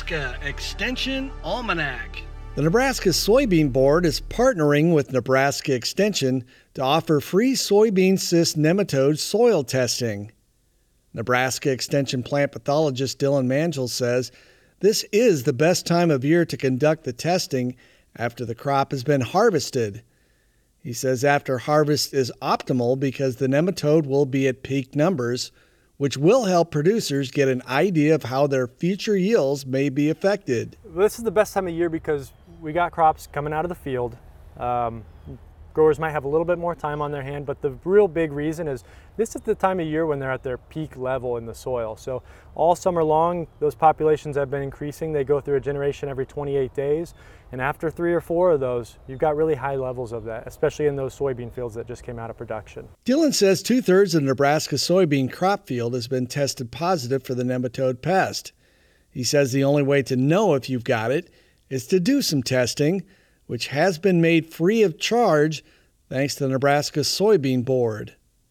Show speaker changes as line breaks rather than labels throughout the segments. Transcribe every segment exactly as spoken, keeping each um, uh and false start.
Nebraska Extension Almanac.
The Nebraska Soybean Board is partnering with Nebraska Extension to offer free soybean cyst nematode soil testing. Nebraska Extension plant pathologist Dylan Mangel says this is the best time of year to conduct the testing after the crop has been harvested. He says after harvest is optimal because the nematode will be at peak numbers, which will help producers get an idea of how their future yields may be affected.
This is the best time of year because we got crops coming out of the field. Um, growers might have a little bit more time on their hand, but the real big reason is this is the time of year when they're at their peak level in the soil. So all summer long, those populations have been increasing. They go through a generation every twenty-eight days. And after three or four of those, you've got really high levels of that, especially in those soybean fields that just came out of production.
Dylan says two-thirds of the Nebraska soybean crop field has been tested positive for the nematode pest. He says the only way to know if you've got it is to do some testing, which has been made free of charge thanks to the Nebraska Soybean Board.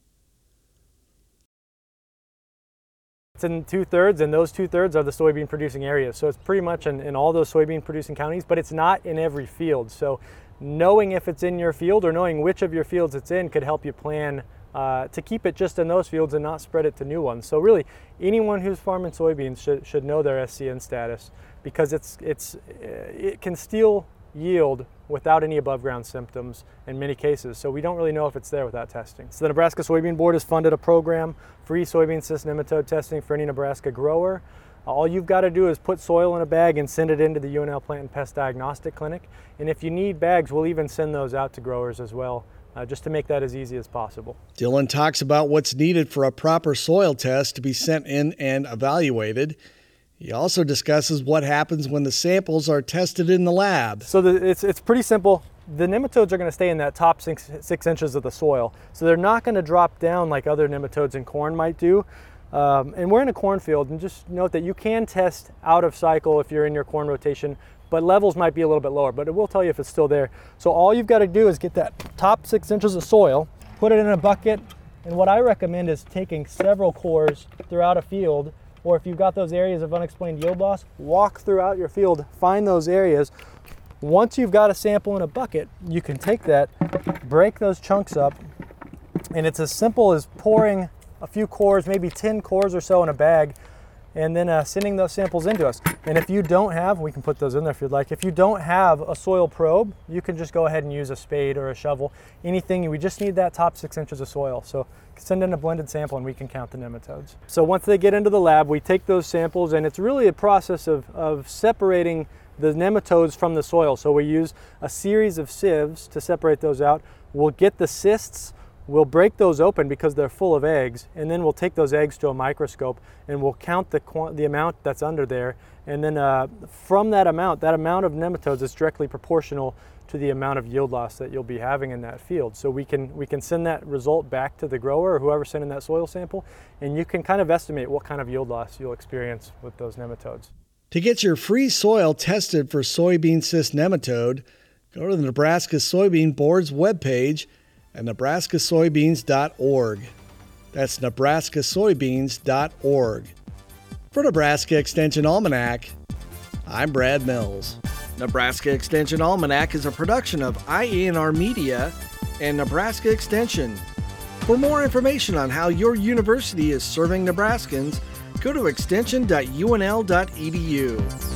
It's in two-thirds, and those two-thirds are the soybean producing areas. So it's pretty much in, in all those soybean producing counties, but it's not in every field. So knowing if it's in your field or knowing which of your fields it's in could help you plan uh, to keep it just in those fields and not spread it to new ones. So really, anyone who's farming soybeans should, should know their S C N status, because it's, it's, it can steal yield without any above ground symptoms in many cases. So we don't really know if it's there without testing. So the Nebraska Soybean Board has funded a program, free soybean cyst nematode testing for any Nebraska grower. All you've got to do is put soil in a bag and send it into the U N L Plant and Pest Diagnostic Clinic. And if you need bags, we'll even send those out to growers as well, uh, just to make that as easy as possible.
Dylan talks about what's needed for a proper soil test to be sent in and evaluated. He also discusses what happens when the samples are tested in the lab.
So the, it's, it's pretty simple. The nematodes are going to stay in that top six, six inches of the soil. So they're not going to drop down like other nematodes in corn might do. Um, and we're in a cornfield, and just note that you can test out of cycle if you're in your corn rotation, but levels might be a little bit lower, but it will tell you if it's still there. So all you've got to do is get that top six inches of soil, put it in a bucket, and what I recommend is taking several cores throughout a field, or if you've got those areas of unexplained yield loss, walk throughout your field, find those areas. Once you've got a sample in a bucket, you can take that, break those chunks up, and it's as simple as pouring a few cores, maybe ten cores or so in a bag, and then uh, sending those samples into us. And if you don't have, we can put those in there if you'd like, if you don't have a soil probe, you can just go ahead and use a spade or a shovel, anything. We just need that top six inches of soil. So send in a blended sample and we can count the nematodes. So once they get into the lab, we take those samples, and it's really a process of, of separating the nematodes from the soil. So we use a series of sieves to separate those out. We'll get the cysts, we'll break those open because they're full of eggs, and then we'll take those eggs to a microscope and we'll count the, the amount that's under there. And then uh, from that amount, that amount of nematodes is directly proportional to the amount of yield loss that you'll be having in that field. So we can, we can send that result back to the grower or whoever's sending that soil sample, and you can kind of estimate what kind of yield loss you'll experience with those nematodes.
To get your free soil tested for soybean cyst nematode, go to the Nebraska Soybean Board's webpage at nebraska soybeans dot org. That's nebraska soybeans dot org. For Nebraska Extension Almanac, I'm Brad Mills. Nebraska Extension Almanac is a production of I A N R Media and Nebraska Extension. For more information on how your university is serving Nebraskans, go to extension dot u n l dot e d u.